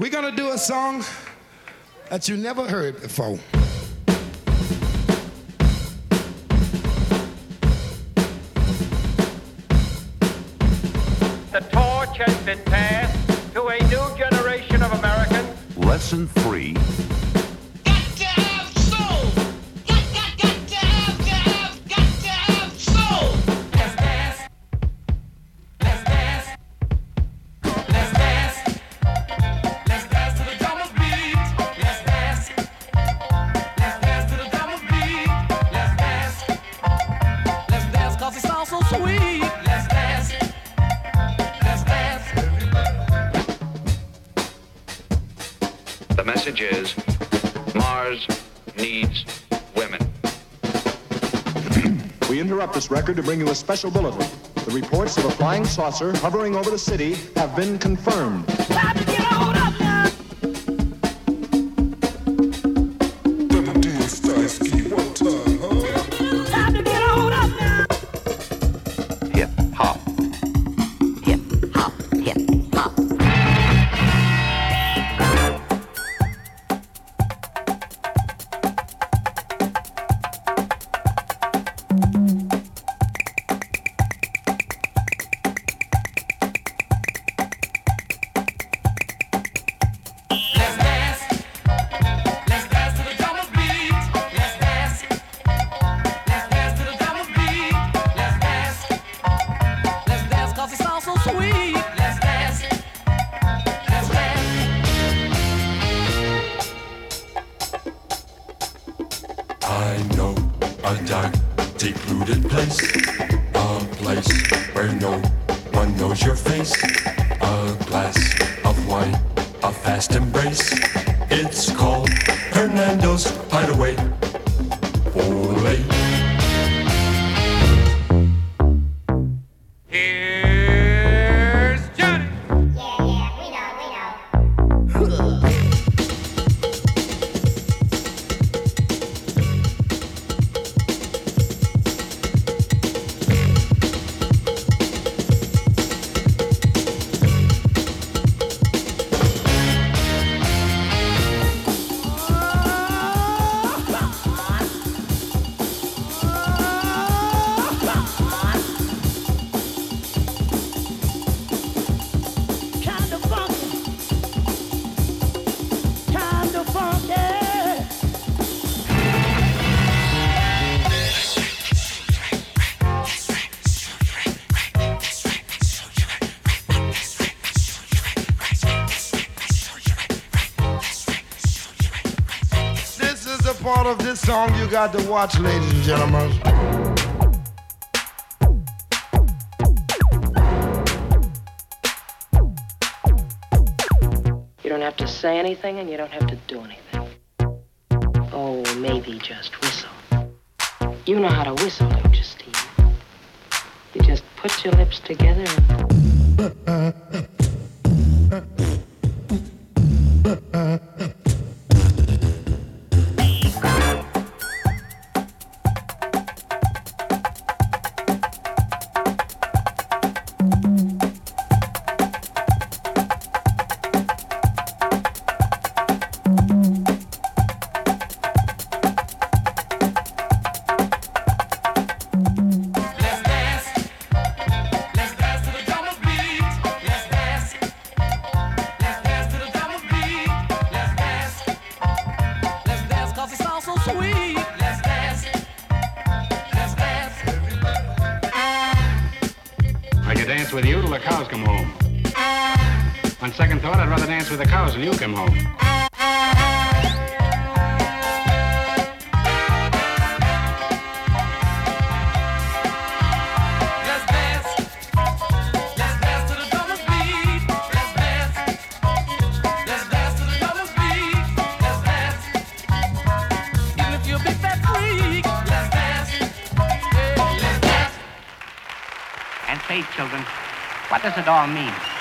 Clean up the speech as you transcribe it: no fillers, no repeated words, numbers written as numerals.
We're gonna do a song that you never heard before. The torch has been passed to a new generation of Americans. Lesson 3. Got to have soul. Got to have soul. Let's dance. Let's dance. Let's dance. Let's dance to the drummer's beat. Let's dance. Let's dance to the drummer's beat. Let's dance. Let's dance 'cause it sounds so sweet. Let's dance. Let's dance. The message is Mars needs women. We interrupt this record to bring you a special bulletin. The reports of a flying saucer hovering over the city have been confirmed. Time to get on up now. Time to get on up now. Hip hop. Hip hop, hip hop. Let's dance. Let's dance to the drummer's beat. Let's dance. Let's dance to the drummer's beat. Let's dance. Let's dance 'cause it sounds so sweet. Let's dance. Let's dance. I know a dark, secluded place, a place where no one knows your face, a glass of wine, a fast embrace. It's called Hernando's Hideaway. Ole. Here's Johnny. Kinda funky. Kinda funky. This is the part of this song you got to watch, ladies and gentlemen. You don't have to say anything and you don't have to do anything. Oh, maybe just whistle. You know how to whistle, don't you, Steve? You just put your lips together and... Let's dance. Let's dance to the drummer's beat. Let's dance. Let's dance to the drummer's beat. Let's dance. Let's dance 'cause it sounds so sweet. Let's dance. Let's dance. I could dance with you till the cows come home. On second thought, I'd rather dance with the cows till you come home. Let's dance. Let's dance to the drummer's beat. Let's dance. Let's dance to the drummer's beat. Let's dance. Even if you're a big fat freak. Let's dance. Hey, let's dance. And say, children, what does it all mean?